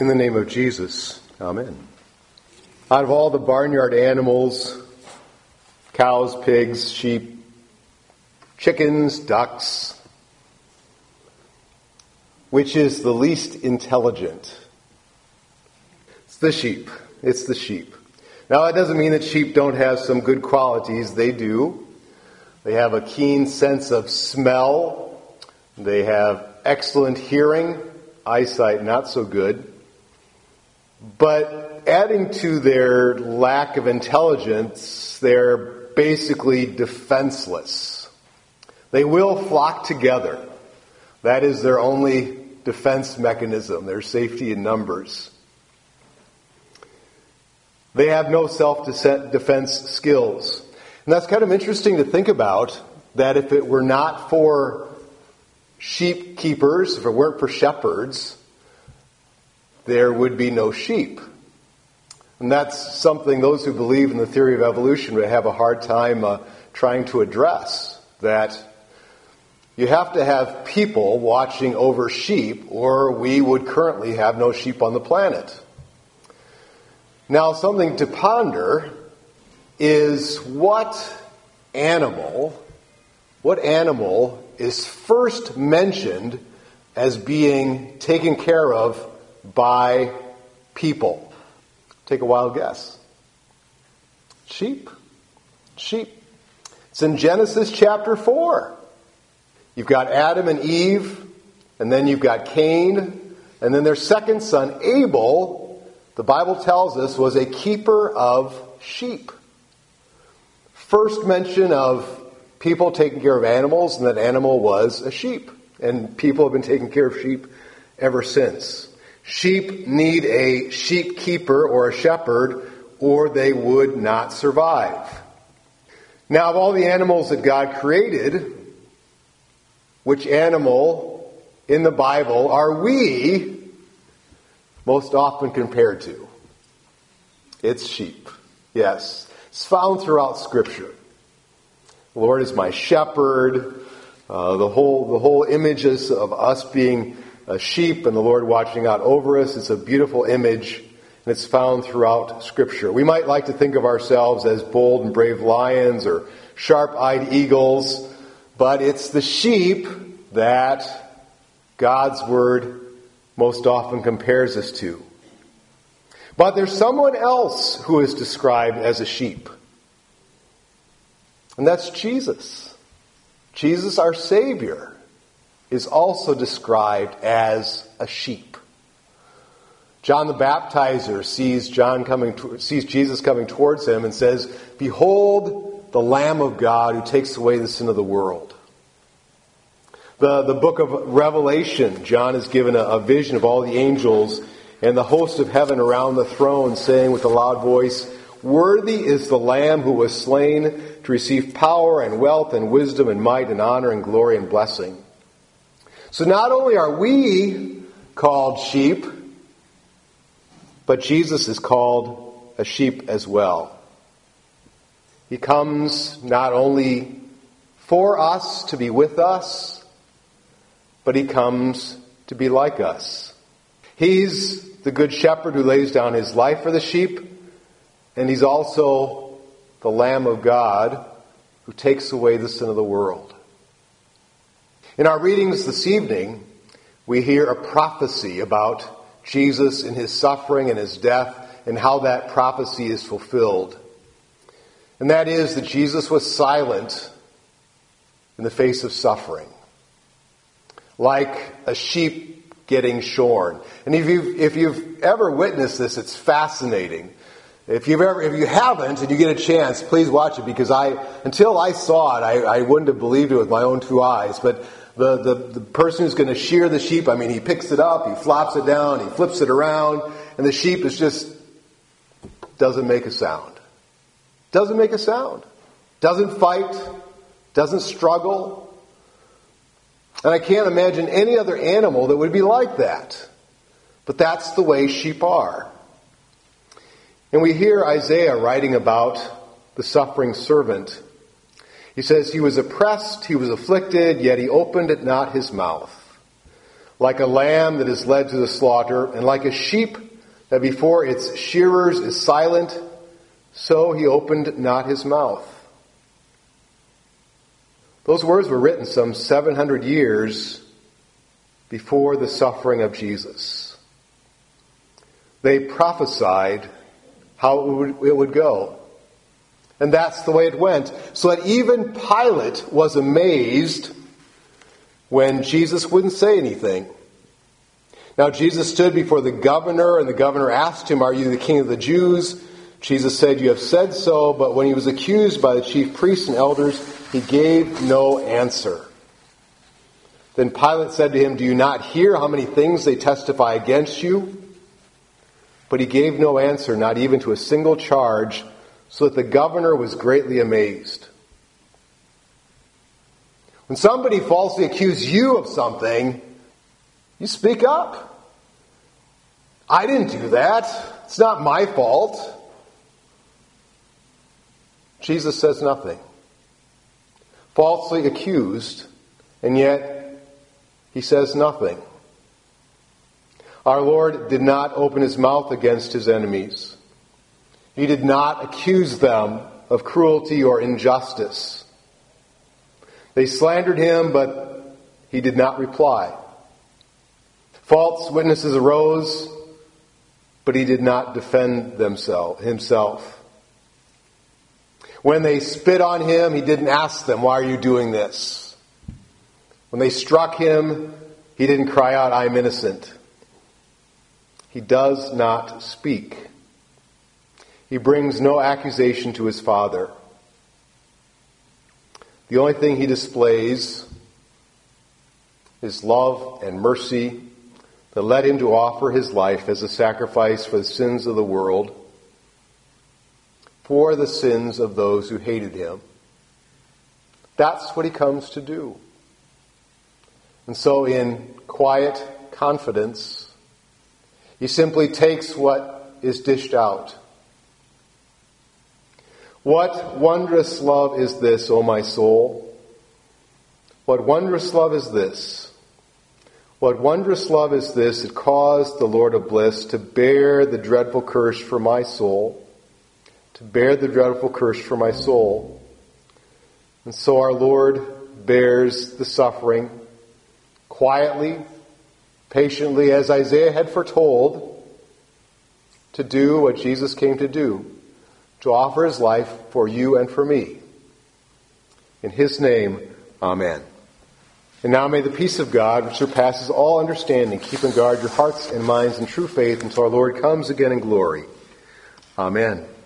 In the name of Jesus, amen. Out of all the barnyard animals, cows, pigs, sheep, chickens, ducks, which is the least intelligent? It's the sheep. It's the sheep. Now, that doesn't mean that sheep don't have some good qualities. They do. They have a keen sense of smell. They have excellent hearing. Eyesight, not so good. But adding to their lack of intelligence, they're basically defenseless. They will flock together. That is their only defense mechanism, their safety in numbers. They have no self-defense skills. And that's kind of interesting to think about, that if it were not for sheep keepers, if it weren't for shepherds, there would be no sheep. And that's something those who believe in the theory of evolution would have a hard time trying to address. That you have to have people watching over sheep, or we would currently have no sheep on the planet. Now, something to ponder is what animal is first mentioned as being taken care of by people? Take a wild guess. Sheep. It's in Genesis chapter 4. You've got Adam and Eve, and then you've got Cain, and then their second son, Abel, the Bible tells us, was a keeper of sheep. First mention of people taking care of animals, and that animal was a sheep. And people have been taking care of sheep ever since. Sheep need a sheep keeper or a shepherd, or they would not survive. Now, of all the animals that God created, which animal in the Bible are we most often compared to? It's sheep. Yes. It's found throughout Scripture. The Lord is my shepherd. The whole images of us being a sheep and the Lord watching out over us. It's a beautiful image, and it's found throughout Scripture. We might like to think of ourselves as bold and brave lions or sharp-eyed eagles, but it's the sheep that God's Word most often compares us to. But there's someone else who is described as a sheep, and that's Jesus. Jesus, our Savior, is also described as a sheep. John the Baptizer sees Jesus coming towards him and says, "Behold the Lamb of God who takes away the sin of the world." The book of Revelation, John is given a vision of all the angels and the host of heaven around the throne, saying with a loud voice, "Worthy is the Lamb who was slain to receive power and wealth and wisdom and might and honor and glory and blessing." So not only are we called sheep, but Jesus is called a sheep as well. He comes not only for us, to be with us, but he comes to be like us. He's the good shepherd who lays down his life for the sheep, and he's also the Lamb of God who takes away the sin of the world. In our readings this evening, we hear a prophecy about Jesus and his suffering and his death and how that prophecy is fulfilled. And that is that Jesus was silent in the face of suffering, like a sheep getting shorn. And if you've ever witnessed this, it's fascinating. If you haven't and you get a chance, please watch it, because until I saw it, I wouldn't have believed it with my own two eyes. But the person who's going to shear the sheep, he picks it up, he flops it down, he flips it around, and the sheep doesn't make a sound. Doesn't make a sound. Doesn't fight. Doesn't struggle. And I can't imagine any other animal that would be like that. But that's the way sheep are. And we hear Isaiah writing about the suffering servant. He says, "He was oppressed, he was afflicted, yet he opened not his mouth. like a lamb that is led to the slaughter, and like a sheep that before its shearers is silent, so he opened not his mouth. Those words were written some 700 years before the suffering of Jesus. They prophesied how it would go. And that's the way it went. So that even Pilate was amazed when Jesus wouldn't say anything. Now Jesus stood before the governor, and the governor asked him, "Are you the king of the Jews?" Jesus said, "You have said so." But when he was accused by the chief priests and elders, he gave no answer. Then Pilate said to him, "Do you not hear how many things they testify against you?" But he gave no answer, not even to a single charge, so that the governor was greatly amazed. When somebody falsely accuses you of something, you speak up. I didn't do that. It's not my fault. Jesus says nothing. Falsely accused, and yet he says nothing. Our Lord did not open his mouth against his enemies. He did not accuse them of cruelty or injustice. They slandered him, but he did not reply. False witnesses arose, but he did not defend himself. When they spit on him, he didn't ask them, "Why are you doing this?" When they struck him, he didn't cry out, "I am innocent." He does not speak. He brings no accusation to his Father. The only thing he displays is love and mercy that led him to offer his life as a sacrifice for the sins of the world, for the sins of those who hated him. That's what he comes to do. And so in quiet confidence, he simply takes what is dished out. What wondrous love is this, O my soul? What wondrous love is this? What wondrous love is this that caused the Lord of bliss to bear the dreadful curse for my soul? To bear the dreadful curse for my soul. And so our Lord bears the suffering quietly, patiently, as Isaiah had foretold, to do what Jesus came to do, to offer his life for you and for me. In his name, amen. And now may the peace of God, which surpasses all understanding, keep and guard your hearts and minds in true faith until our Lord comes again in glory. Amen.